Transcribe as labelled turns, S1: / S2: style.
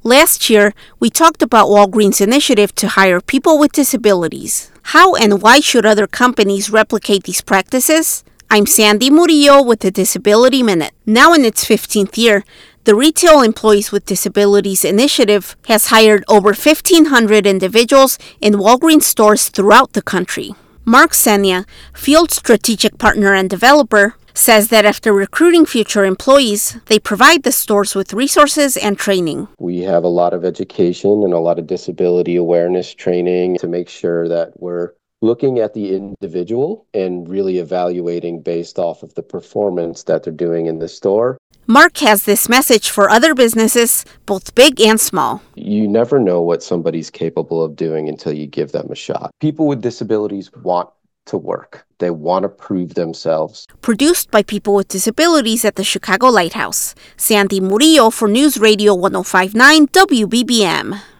S1: Last year, we talked about Walgreens' initiative to hire people with disabilities. How and why should other companies replicate these practices? I'm Sandy Murillo with the Disability Minute. Now in its 15th year, the Retail Employees with Disabilities Initiative has hired over 1,500 individuals in Walgreens stores throughout the country. Mark Senya, Field Strategic Partner and Developer, says that after recruiting future employees, they provide the stores with resources and training.
S2: We have a lot of education and a lot of disability awareness training to make sure that we're looking at the individual and really evaluating based off of the performance that they're doing in the store.
S1: Mark has this message for other businesses, both big and small.
S2: You never know what somebody's capable of doing until you give them a shot. People with disabilities want to work. They want to prove themselves.
S1: Produced by people with disabilities at the Chicago Lighthouse. Sandy Murillo for News Radio 105.9 WBBM.